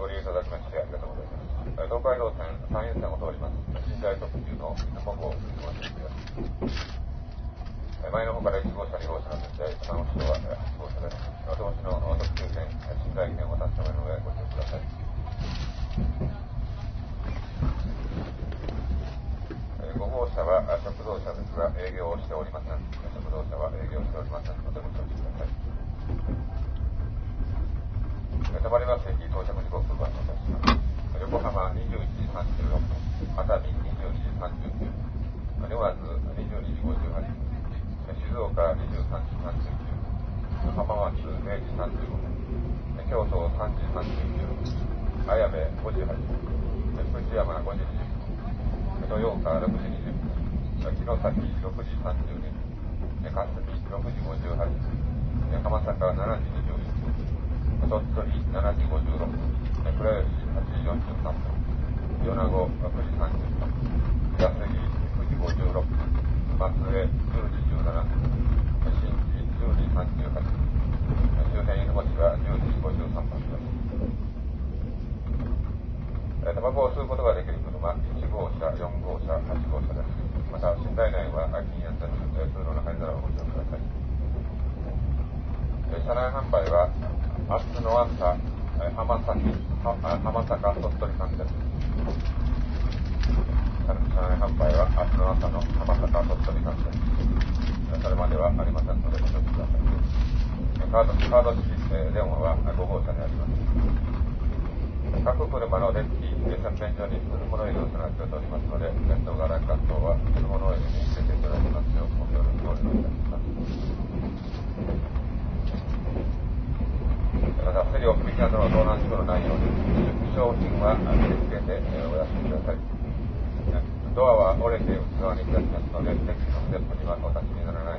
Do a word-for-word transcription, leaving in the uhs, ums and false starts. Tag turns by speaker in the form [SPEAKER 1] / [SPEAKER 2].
[SPEAKER 1] 利用いただきましてありがとうございます。東海道線山陰線を通ります。寝台特急の出雲号出雲線です。前の方からいち号車、に号車なんですが、さん号車ははち号車です。お手持ちの特急券、寝台券をお確かめの上ご利用ください。ご号車は食堂車ですが、営業をしておりません。食堂車は営業しておりませんので、ご承知ください。たまります駅到着時刻をご案内いたします。横浜にじゅういちじさんじゅうろっぷん、熱海にじゅうにじさんじゅうきゅうふん、沼津にじゅうにじごじゅうはちふん、静岡にじゅうさんじさんじゅうきゅうふん、浜松れいじさんじゅうごふん、京都さんじさんじゅうきゅうふん、綾部ごじはっぷん、福知山ごじにじゅっぷん、豊岡ろくじにじゅっぷん、城崎ろくじさんじゅうにふん、霞ろくじごじゅうはっぷん、浜坂しちじにじゅういっぷん、鳥取しちじごじゅうろくふん、倉吉はちじよんじゅうさんぷん、米子くじさんじゅっぷん、安来くじごじゅうろっぷん、松江じゅうじじゅうななふん、新地じゅうじさんじゅうはっぷん、周辺犬星はじゅうじごじゅうさんぷんです。タバコを吸うことができる車、いち号車、よん号車、はち号車です。また、寝台内は禁煙です。通路の灰皿をご利用ください。車内販売は、明日の朝、浜崎、浜坂鳥取間です。車内販売は明日の朝の浜坂鳥取間です。それまではありませんのでご承知ください。カード、カード式電話はご号車にあります。各車のデッキ、洗面所に車の入れを備えておりますので、電動が落下等は車の上に入れていただきますようご協力をお願いいたします。また、セリオ踏切などの盗難事故のないように、商品は気をつけてお休みください。ドアは折れて内側に開きますので、デッキのステップにはお立ちにならない